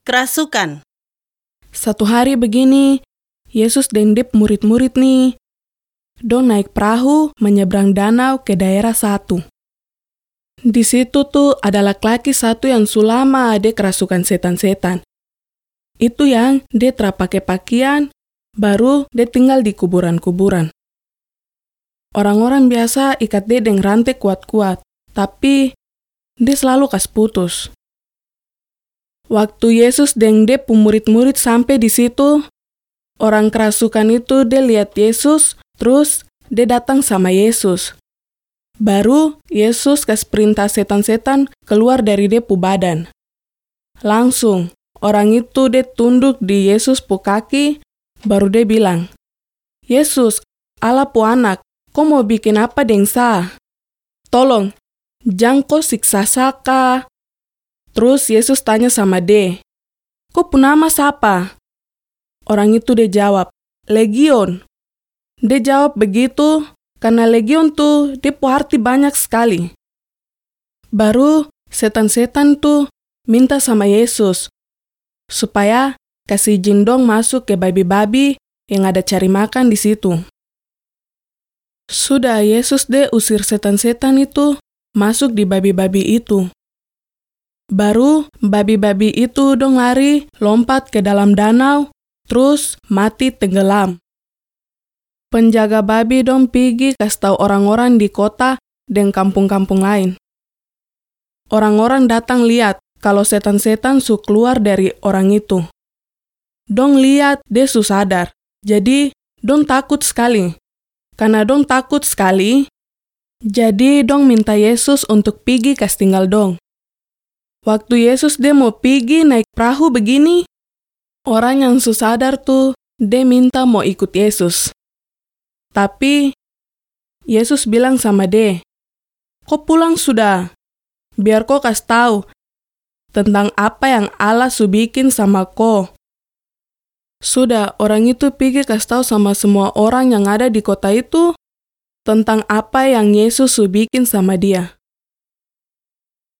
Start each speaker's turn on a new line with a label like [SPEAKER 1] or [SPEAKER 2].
[SPEAKER 1] Kerasukan.
[SPEAKER 2] Satu hari begini, Yesus dan dia murid-murid nih, dong naik perahu menyeberang danau ke daerah satu. Di situ tuh ada laki-laki satu yang sulama dia kerasukan setan-setan. Itu yang dia terpakai pakaian, baru dia tinggal di kuburan-kuburan. Orang-orang biasa ikat dia dengan rantai kuat-kuat, tapi dia selalu kas putus. Waktu Yesus dan dia murid-murid sampai di situ, orang kerasukan itu dia lihat Yesus, terus dia datang sama Yesus. Baru Yesus kasih perintah setan-setan keluar dari dia pu badan. Langsung orang itu dia tunduk di Yesus pu kaki, baru dia bilang, "Yesus, Allah pu anak, kau mau bikin apa deng sa? Tolong, jangan kau siksa saka." Terus Yesus tanya sama dia, "Kau pu nama siapa?" Orang itu dia jawab, "Legion." Dia jawab begitu karena legion tuh dia pu arti banyak sekali. Baru setan-setan tuh minta sama Yesus supaya kasih izin dong masuk ke babi-babi yang ada cari makan di situ. Sudah Yesus deh usir setan-setan itu masuk di babi-babi itu. Baru babi-babi itu dong lari lompat ke dalam danau, terus mati tenggelam. Penjaga babi dong pergi kasih tahu orang-orang di kota dan kampung-kampung lain. Orang-orang datang lihat kalau setan-setan su keluar dari orang itu. Dong lihat dia su sadar, jadi dong takut sekali. Karena dong takut sekali, jadi dong minta Yesus untuk pergi kasih tinggal dong. Waktu Yesus dia mau pergi naik perahu begini, orang yang su sadar tuh dia minta mau ikut Yesus. Tapi Yesus bilang sama dia, "Kau pulang sudah, biar kau kasih tahu tentang apa yang Allah su bikin sama kau." Sudah orang itu pergi kasih tahu sama semua orang yang ada di kota itu tentang apa yang Yesus su bikin sama dia.